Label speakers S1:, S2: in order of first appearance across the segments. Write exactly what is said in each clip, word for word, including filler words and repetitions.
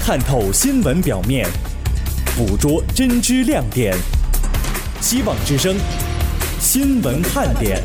S1: 探透新闻表面，捕捉真知亮点。希望之声新闻看点。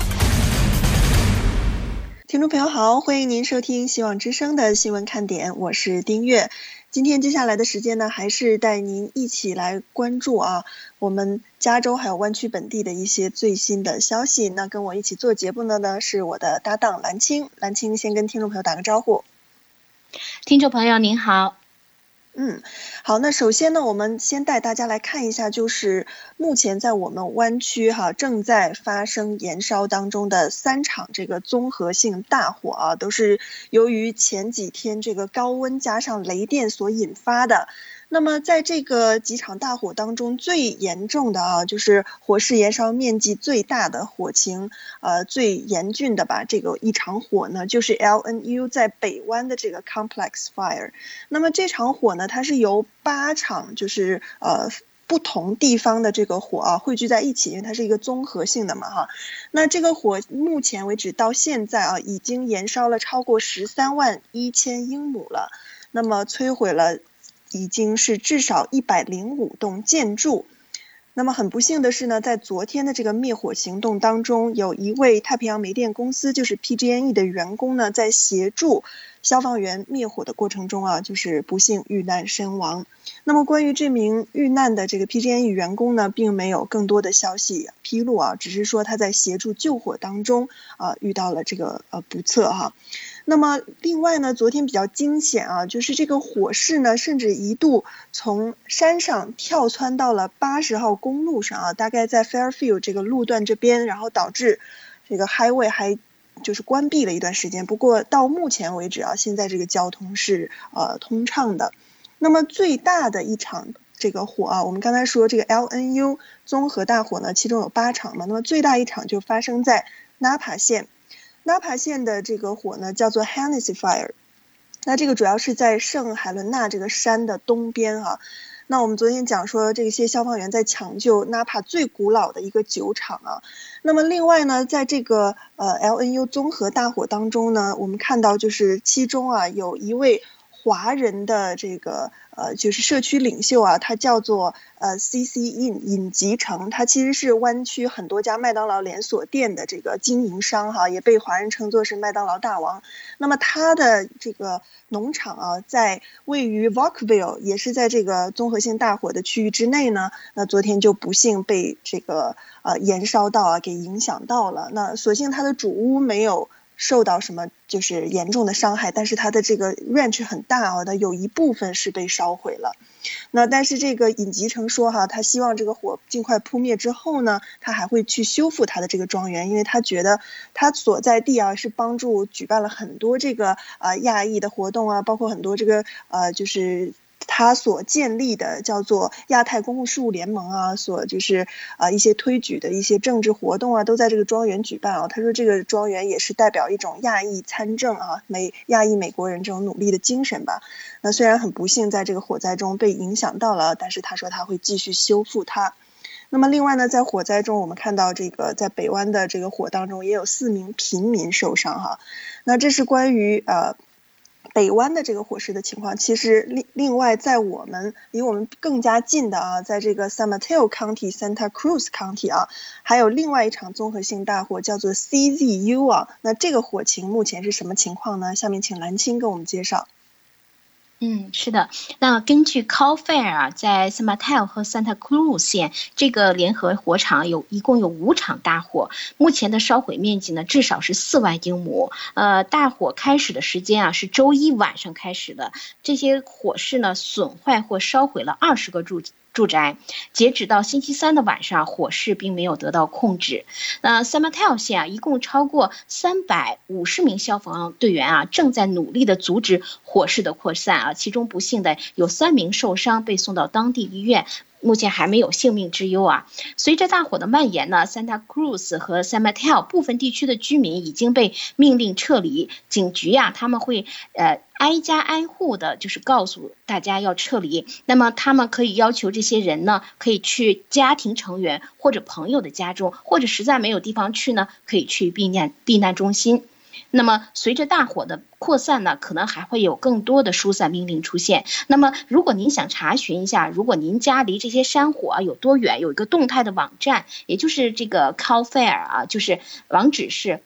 S2: 听众朋友好，欢迎您收听希望之声的新闻看点，我是丁月。今天接下来的时间呢，还是带您一起来关注啊，我们加州还有湾区本地的一些最新的消息。那跟我一起做节目的呢，是我的搭档蓝青。蓝青先跟听众朋友打个招呼。
S3: 听众朋友您好。
S2: 嗯，好，那首先呢，我们先带大家来看一下，就是目前在我们湾区哈正在发生延烧当中的三场这个综合性大火啊，都是由于前几天这个高温加上雷电所引发的。那么在这个几场大火当中，最严重的啊，就是火势延烧面积最大的火情，呃，最严峻的吧，这个一场火呢，就是 L N U 在北湾的这个 Complex Fire。那么这场火呢，它是由八场就是呃不同地方的这个火啊汇聚在一起，因为它是一个综合性的嘛哈。那这个火目前为止到现在啊，已经延烧了超过十三万一千英亩了，那么摧毁了已经是至少一百零五栋建筑。那么很不幸的是呢，在昨天的这个灭火行动当中，有一位太平洋煤电公司就是 P G and E 的员工呢，在协助消防员灭火的过程中啊，就是不幸遇难身亡。那么关于这名遇难的这个 P G and E 员工呢，并没有更多的消息披露啊，只是说他在协助救火当中啊遇到了这个呃不测哈。那么另外呢，昨天比较惊险啊，就是这个火势呢，甚至一度从山上跳窜到了八十号公路上啊，大概在 Fairfield 这个路段这边，然后导致这个 highway 还就是关闭了一段时间。不过到目前为止啊，现在这个交通是呃通畅的。那么最大的一场这个火啊，我们刚才说这个 L N U 综合大火呢，其中有八场嘛，那么最大一场就发生在纳帕县。纳帕县的这个火呢叫做 Hennessy Fire， 那这个主要是在圣海伦娜这个山的东边啊。那我们昨天讲说这些消防员在抢救纳帕最古老的一个酒厂啊。那么另外呢，在这个呃 L N U 综合大火当中呢，我们看到就是其中啊有一位华人的这个呃就是社区领袖啊，他叫做呃 C C In 尹吉成，他其实是湾区很多家麦当劳连锁店的这个经营商哈，也被华人称作是麦当劳大王。那么他的这个农场啊，在位于 Rockville， 也是在这个综合性大火的区域之内呢，那昨天就不幸被这个呃延烧到啊，给影响到了。那所幸他的主屋没有受到什么就是严重的伤害，但是它的这个 range 很大啊，它有一部分是被烧毁了。那但是这个尹吉成说哈，他希望这个火尽快扑灭之后呢，他还会去修复他的这个庄园，因为他觉得他所在地啊是帮助举办了很多这个呃亚裔的活动啊，包括很多这个呃就是他所建立的叫做亚太公共事务联盟啊，所就是啊一些推举的一些政治活动啊，都在这个庄园举办啊。他说这个庄园也是代表一种亚裔参政啊，美亚裔美国人这种努力的精神吧。那虽然很不幸在这个火灾中被影响到了，但是他说他会继续修复它。那么另外呢，在火灾中我们看到这个在北湾的这个火当中也有四名平民受伤哈。那这是关于呃北湾的这个火势的情况。其实另另外在我们离我们更加近的啊，在这个 San Mateo County、Santa Cruz County 啊，还有另外一场综合性大火叫做 C Z U 啊。那这个火情目前是什么情况呢？下面请蓝青跟我们介绍。
S3: 嗯，是的。那根据 Cal Fire 啊，在 San Mateo 和 Santa Cruz 县这个联合火场有一共有五场大火，目前的烧毁面积呢至少是四万英亩。呃，大火开始的时间啊是周一晚上开始的，这些火势呢损坏或烧毁了二十个住住宅。截止到星期三的晚上，火势并没有得到控制。那 San Mateo 县啊，一共超过三百五十名消防队员啊，正在努力的阻止火势的扩散啊。其中不幸的有三名受伤，被送到当地医院。目前还没有性命之忧啊。随着大火的蔓延呢 ，Santa Cruz 和 San Mateo 部分地区的居民已经被命令撤离。警局呀、啊，他们会呃挨家挨户的，就是告诉大家要撤离。那么他们可以要求这些人呢，可以去家庭成员或者朋友的家中，或者实在没有地方去呢，可以去避难避难中心。 那么随着大火的扩散呢，可能还会有更多的疏散命令出现。那么如果您想查询一下，如果您家离这些山火啊有多远，有一个动态的网站，也就是这个 Cal Fire 啊，就是网址是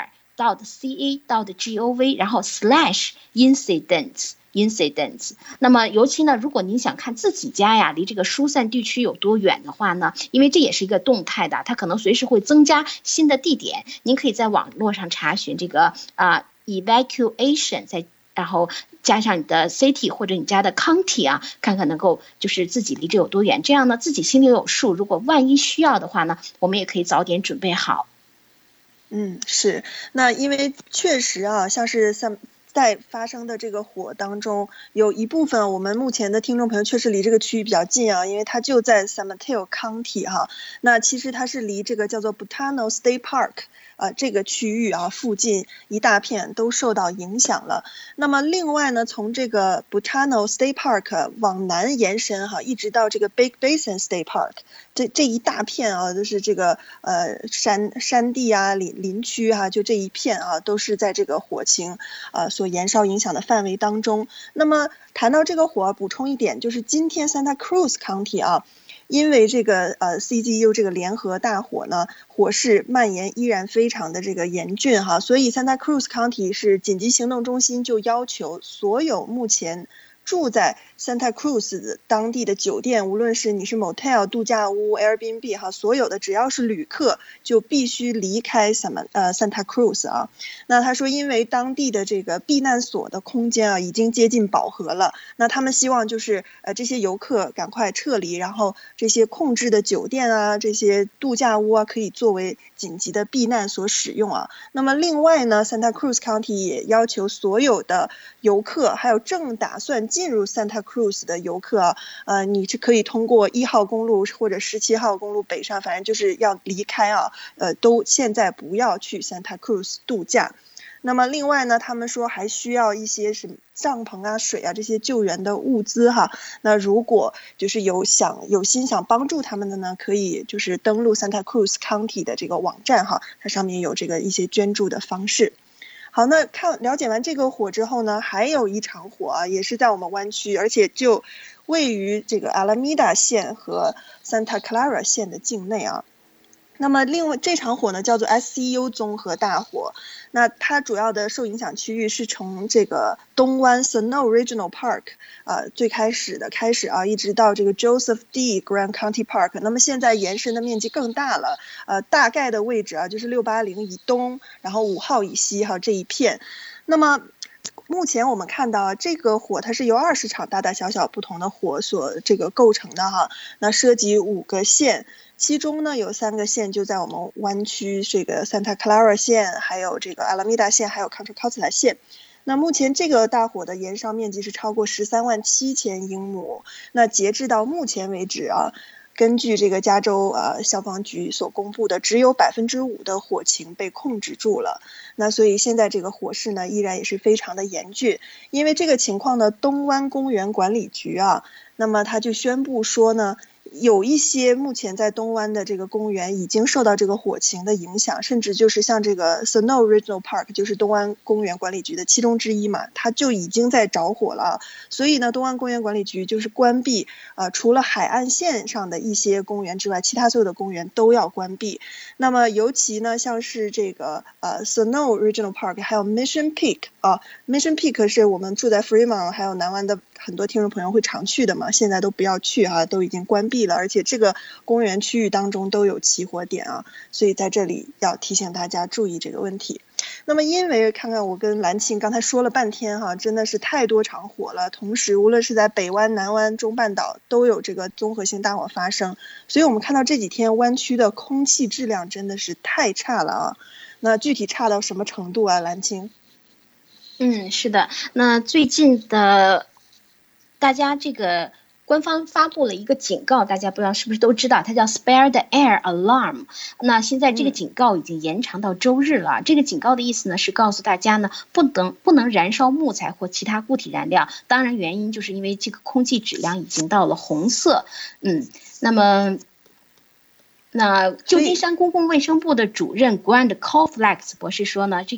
S3: fire.ca.gov， 然后 slash incidents incidents。 那么尤其呢，如果您想看自己家呀离这个疏散地区有多远的话呢，因为这也是一个动态的，它可能随时会增加新的地点，您可以在网络上查询这个啊、呃、evacuation， 在然后加上你的 city 或者你家的 county 啊，看看能够就是自己离这有多远，这样呢自己心里有数，如果万一需要的话呢，我们也可以早点准备好。
S2: 嗯，是。那因为确实啊，像是像在发生的这个火当中，有一部分我们目前的听众朋友确实离这个区域比较近啊，因为它就在 San Mateo County 哈。那其实它是离这个叫做 Botano State Park。呃，这个区域啊，附近一大片都受到影响了。那么另外呢，从这个 Botano State Park 往南延伸哈，一直到这个 Big Basin State Park， 这这一大片啊，都是这个呃山山地啊、林林区啊，就这一片啊，都是在这个火情呃所延烧影响的范围当中。那么谈到这个火，补充一点，就是今天 Santa Cruz County 啊。因为这个呃 C G U 这个联合大火呢，火势蔓延依然非常的这个严峻哈，所以 Santa Cruz County 是紧急行动中心就要求所有目前住在 Santa Cruz 当地的酒店，无论是你是 motel 度假屋 Airbnb 哈，所有的只要是旅客就必须离开 Santa 呃 Santa Cruz 啊。那他说，因为当地的这个避难所的空间啊已经接近饱和了，那他们希望就是呃这些游客赶快撤离，然后这些空置的酒店啊、这些度假屋啊可以作为紧急的避难所使用啊。那么另外呢 ，Santa Cruz County 也要求所有的游客，还有正打算进入 Santa Cruz 的游客啊，呃，你是可以通过一号公路或者十七号公路北上，反正就是要离开啊，呃，都现在不要去 Santa Cruz 度假。那么另外呢，他们说还需要一些什么帐篷啊、水啊这些救援的物资哈。那如果就是有想有心想帮助他们的呢，可以就是登录 Santa Cruz County 的这个网站哈，它上面有这个一些捐助的方式。好，那看了解完这个火之后呢，还有一场火啊，也是在我们湾区，而且就位于这个 Alameda 县和 Santa Clara 县的境内啊。那么另外这场火呢叫做 S C U 综合大火，那它主要的受影响区域是从这个东湾 Snow Regional Park 呃最开始的开始啊，一直到这个 Joseph D Grant County Park， 那么现在延伸的面积更大了，呃大概的位置啊就是六八零以东，然后五号以西哈这一片。那么目前我们看到啊，这个火它是由二十场大大小小不同的火所这个构成的哈，那涉及五个县，其中呢有三个县就在我们湾区，这个 Santa Clara 县，还有这个 Alameda 县，还有 Contra Costa 县。那目前这个大火的延烧面积是超过十三万七千英亩，那截至到目前为止啊，根据这个加州呃消防局所公布的，只有百分之五的火情被控制住了。那所以现在这个火势呢，依然也是非常的严峻。因为这个情况呢，东湾公园管理局啊，那么他就宣布说呢，有一些目前在东湾的这个公园已经受到这个火情的影响，甚至就是像这个 Snow Regional Park， 就是东湾公园管理局的其中之一嘛，它就已经在着火了。所以呢，东湾公园管理局就是关闭呃除了海岸线上的一些公园之外，其他所有的公园都要关闭。那么尤其呢，像是这个呃 Snow Regional Park 还有 Mission Peak 啊 ，Mission Peak 是我们住在 Fremont 还有南湾的很多听众朋友会常去的嘛，现在都不要去哈、啊，都已经关闭了，而且这个公园区域当中都有起火点啊，所以在这里要提醒大家注意这个问题。那么因为看看我跟蓝庆刚才说了半天哈、啊，真的是太多场火了，同时无论是在北湾、南湾、中半岛都有这个综合性大火发生，所以我们看到这几天湾区的空气质量真的是太差了啊。那具体差到什么程度啊，蓝庆？
S3: 嗯，是的，那最近的大家这个官方发布了一个警告，大家不知道是不是都知道，它叫 Spare the Air Alarm。 那现在这个警告已经延长到周日了、嗯、这个警告的意思呢是告诉大家呢，不能不能燃烧木材或其他固体燃料，当然原因就是因为这个空气质量已经到了红色。嗯，那么那旧金山公共卫生部的主任 Grant Colfax 博士说呢，这个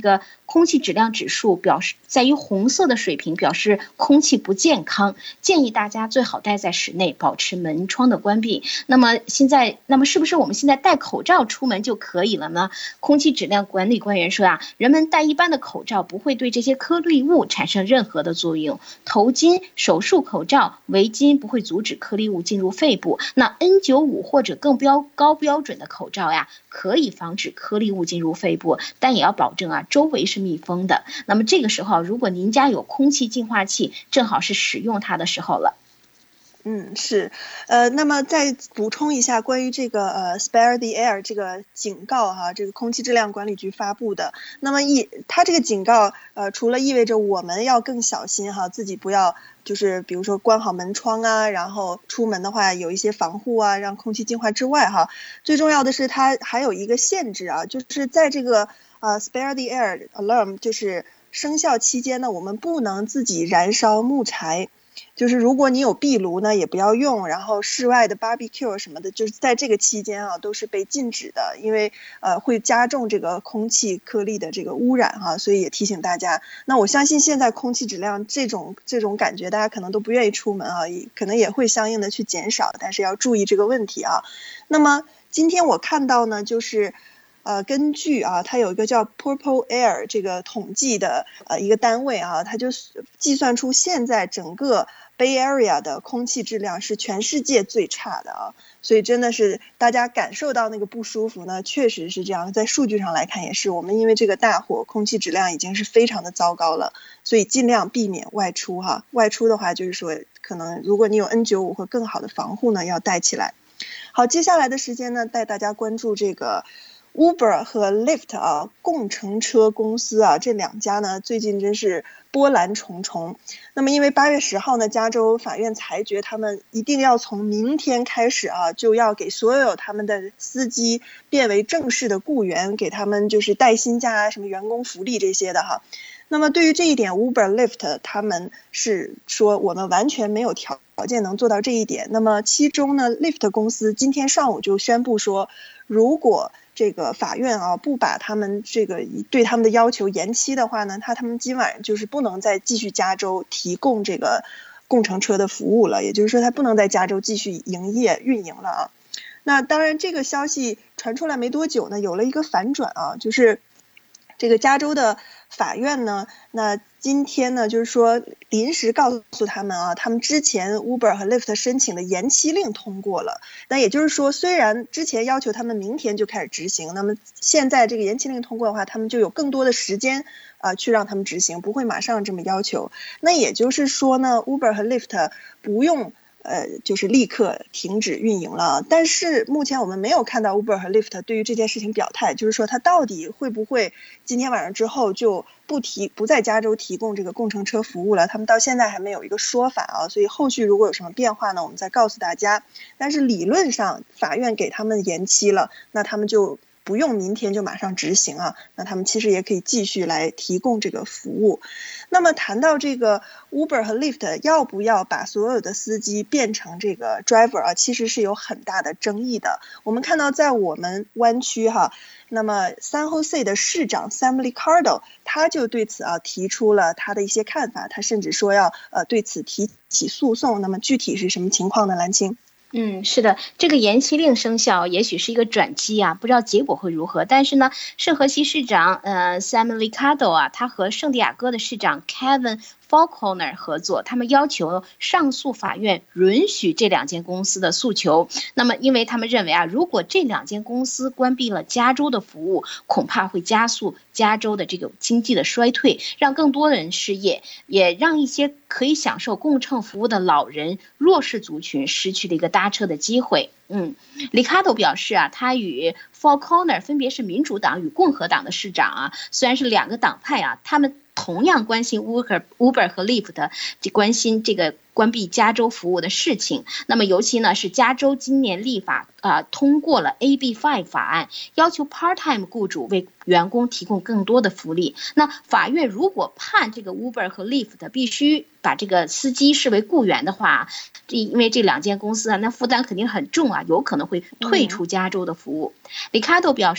S3: 空气质量指数表示在于红色的水平，表示空气不健康，建议大家最好待在室内，保持门窗的关闭。那么现在，那么是不是我们现在戴口罩出门就可以了呢？空气质量管理官员说啊，人们戴一般的口罩不会对这些颗粒物产生任何的作用，头巾、手术口罩、围巾不会阻止颗粒物进入肺部。那 N 九十五 或者更标高标准的口罩呀，可以防止颗粒物进入肺部，但也要保证啊周围是密封的。那么这个时候，如果您家有空气净化器，正好是使用它的时候了。
S2: 嗯，是，呃，那么再补充一下关于这个呃 Spare the Air 这个警告哈，这个空气质量管理局发布的。那么一，它这个警告呃，除了意味着我们要更小心哈，自己不要就是比如说关好门窗啊，然后出门的话有一些防护啊，让空气净化之外哈，最重要的是它还有一个限制啊，就是在这个呃 Spare the Air Alarm 就是生效期间呢，我们不能自己燃烧木材。就是如果你有壁炉呢，也不要用，然后室外的 barbecue 什么的，就是在这个期间啊，都是被禁止的，因为呃会加重这个空气颗粒的这个污染哈、啊，所以也提醒大家。那我相信现在空气质量这种这种感觉，大家可能都不愿意出门啊，也可能也会相应的去减少，但是要注意这个问题啊。那么今天我看到呢，就是。呃，根据啊，它有一个叫 Purple Air 这个统计的呃一个单位啊，它就计算出现在整个 Bay Area 的空气质量是全世界最差的啊，所以真的是大家感受到那个不舒服呢，确实是这样，在数据上来看也是，我们因为这个大火，空气质量已经是非常的糟糕了，所以尽量避免外出哈。外出的话，就是说可能如果你有 N 九十五 或更好的防护呢，要带起来。好，接下来的时间呢，带大家关注这个。Uber 和 Lyft 啊，共乘车公司啊，这两家呢最近真是波澜重重。那么因为八月十号呢，加州法院裁决他们一定要从明天开始啊，就要给所有他们的司机变为正式的雇员，给他们就是带薪假啊，什么员工福利这些的哈。那么对于这一点 Uber、Lyft 他们是说我们完全没有条件能做到这一点。那么其中呢 Lyft 公司今天上午就宣布说，如果这个法院啊不把他们这个对他们的要求延期的话呢，他他们今晚就是不能再继续加州提供这个共乘车的服务了，也就是说他不能在加州继续营业运营了啊。那当然这个消息传出来没多久呢，有了一个反转啊，就是这个加州的法院呢，那今天呢就是说临时告诉他们啊，他们之前 Uber 和 Lyft 申请的延期令通过了。那也就是说，虽然之前要求他们明天就开始执行，那么现在这个延期令通过的话，他们就有更多的时间啊、呃、去让他们执行，不会马上这么要求。那也就是说呢 ，Uber 和 Lyft 不用。呃，就是立刻停止运营了。但是目前我们没有看到 Uber 和 Lyft 对于这件事情表态，就是说它到底会不会今天晚上之后就不提不在加州提供这个共乘车服务了，他们到现在还没有一个说法啊。所以后续如果有什么变化呢，我们再告诉大家。但是理论上法院给他们延期了，那他们就不用明天就马上执行啊，那他们其实也可以继续来提供这个服务。那么谈到这个 Uber 和 Lyft 要不要把所有的司机变成这个 driver 啊，其实是有很大的争议的。我们看到在我们湾区哈，那么 San Jose 的市长 Sam Liccardo 他就对此啊提出了他的一些看法，他甚至说要呃对此提起诉讼。那么具体是什么情况呢？蓝青。
S3: 嗯，是的，这个延期令生效也许是一个转机啊，不知道结果会如何。但是呢，圣荷西市长呃 Sam Liccardo 啊，他和圣地亚哥的市长 Kevin Falconer 合作，他们要求上诉法院允许这两间公司的诉求。那么，因为他们认为啊，如果这两间公司关闭了加州的服务，恐怕会加速加州的这个经济的衰退，让更多人失业，也让一些可以享受共乘服务的老人、弱势族群失去了一个搭车的机会。嗯，里卡多表示啊，他与 Falconer 分别是民主党与共和党的市长啊，虽然是两个党派啊，他们同样关心 Uber Uber 和 Lyft， 关心这个关闭加州服务的事情。那么尤其呢是加州今年立法啊、呃、通过了 A B 五 法案，要求 part-time 雇主为员工提供更多的福利。那法院如果判这个 Uber 和 Lyft 必须把这个司机视为雇员的话，这因为这两间公司啊，那负担肯定很重啊，有可能会退出加州的服务。里卡多表示呢，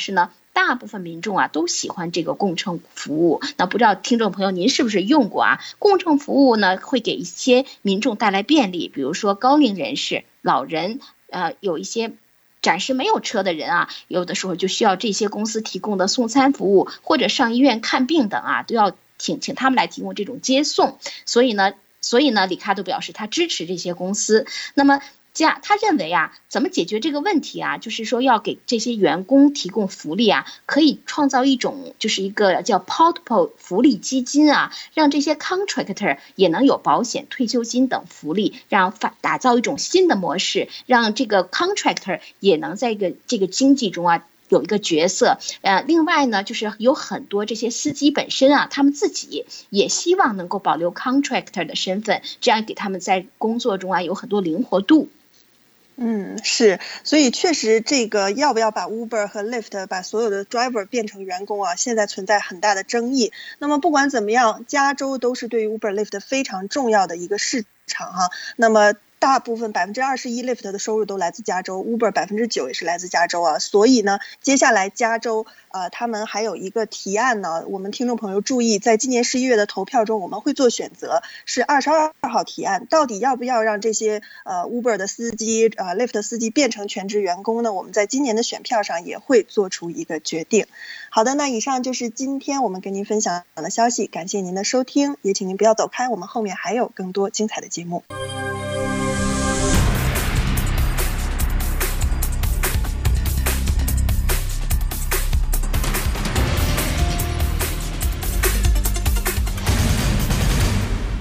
S3: 大部分民众啊都喜欢这个共乘服务。那不知道听众朋友您是不是用过啊？共乘服务呢会给一些民众带来便利，比如说高龄人士、老人，呃，有一些暂时没有车的人啊，有的时候就需要这些公司提供的送餐服务，或者上医院看病等啊，都要请请他们来提供这种接送。所以呢，所以呢，里卡多表示他支持这些公司。那么加他认为啊，怎么解决这个问题啊？就是说要给这些员工提供福利啊，可以创造一种就是一个叫 portable 福利基金啊，让这些 contractor 也能有保险、退休金等福利，让发打造一种新的模式，让这个 contractor 也能在一个这个经济中啊有一个角色。呃，另外呢，就是有很多这些司机本身啊，他们自己也希望能够保留 contractor 的身份，这样给他们在工作中啊有很多灵活度。
S2: 嗯，是，所以确实这个要不要把 Uber 和 Lyft 把所有的 driver 变成员工啊，现在存在很大的争议。那么不管怎么样，加州都是对于 Uber、Lyft 非常重要的一个市场哈。那么大部分百分之二十一 Lyft 的收入都来自加州 ，Uber 百分之九也是来自加州啊。所以呢，接下来加州呃他们还有一个提案呢，我们听众朋友注意，在今年十一月的投票中，我们会做选择，是二十二号提案，到底要不要让这些呃 Uber 的司机、呃 Lyft 的司机变成全职员工呢？我们在今年的选票上也会做出一个决定。好的，那以上就是今天我们跟您分享的消息，感谢您的收听，也请您不要走开，我们后面还有更多精彩的节目。